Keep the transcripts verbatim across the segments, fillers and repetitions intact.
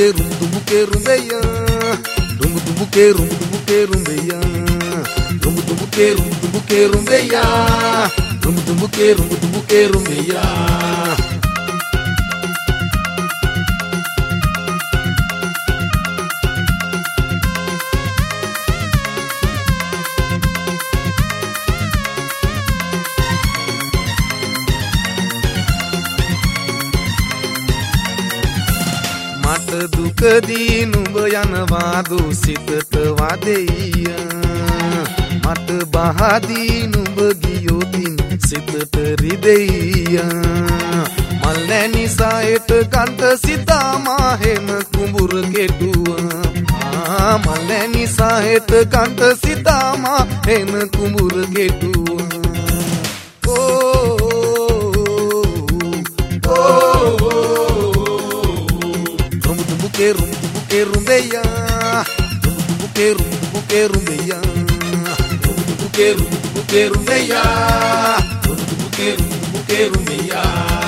tumbuke rum tumbuke rumbeya rum tumbuke rum tumbuke rumbeya rum tumbuke rum tumbuke rumbeya rum tumbuke rum tumbuke rumbeya මට දුකදී නුඹ යනවාදු සිතට වදෙයිය මට බහදී නුඹ ගියොතින් සිතට රිදෙයිය මල් නැනි සායට කන්ට සිතාමා හෙම කුඹුර කෙටුවා මල් නැනි සායට කන්ට සිතාමා හෙම කුඹුර කෙටුවා rum tumbuke rumbeya rum tumbuke rum tumbuke rumbeya rum tumbuke rum tumbuke rumbeya rum tumbuke rum tumbuke rumbeya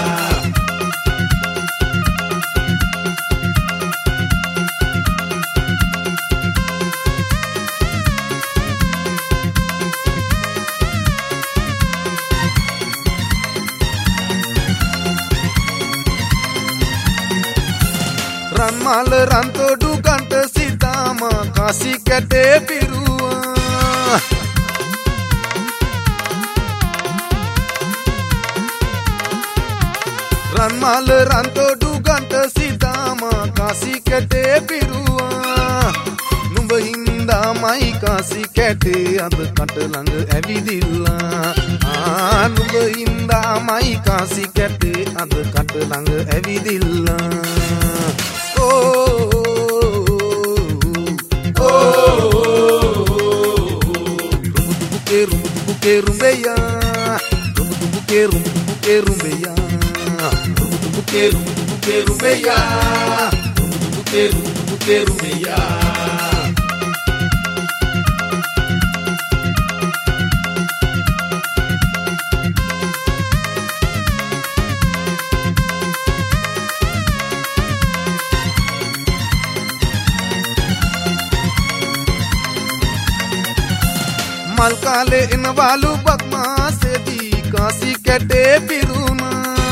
රන්මාල රන්තොඩු කන්ට සිතාමා කාසි කැටේ පිරුවා රන්මාල රන්තොඩු කන්ට සිතාමා කාසි කැටේ පිරුවා නුඹ හින්දාමයි කාසි කැටේ අද කට ළඟ ඇවිදිල්ලා ආ නුඹ හින්දාමයි කාසි කැටේ අද කට ළඟ ඇවිදිල්ලා rum tumbuke rumbeya rum tumbuke rum tumbuke rumbeya rum tumbuke rum tumbuke rumbeya rum tumbuke rum tumbuke rumbeya මල් කාලේ එනවලු බක් මාසෙදී කාසි කැටේ පිරුණා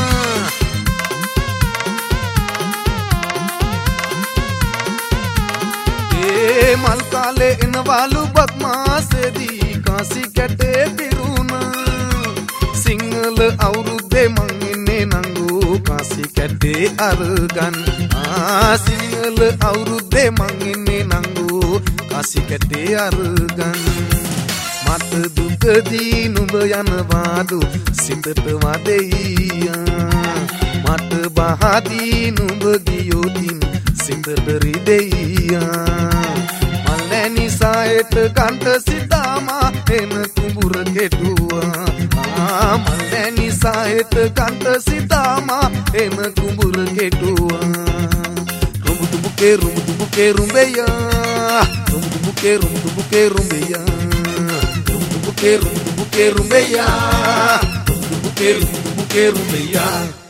ඒ මල් කාලේ එනවලු බක් මාසෙදී කාසි කැටේ පිරුණා සිංහල අවුරුද්දේ මං එන්නේ නංගෝ කාසි කැටේ අරගන් ආ සිංහල අවුරුද්දේ මං එන්නේ නංගෝ කාසි කැටේ අරගන් මට දුකදී නුඹ යනවාදු සිතට වදෙයියා මට බහදී නුඹ ගියොතින් සිතට රිදෙයියා මල් නැනි සායට කන්ට සිතාමා එන කුඹුර කෙටුවා ආ මල් නැනි සායට කන්ට සිතාමා එන කුඹුර කෙටුවා rum tumbuke rum tumbuke rumbeya rum tumbuke rum tumbuke rumbeya rum tumbuke rumbeya rum tumbuke rum tumbuke rumbeya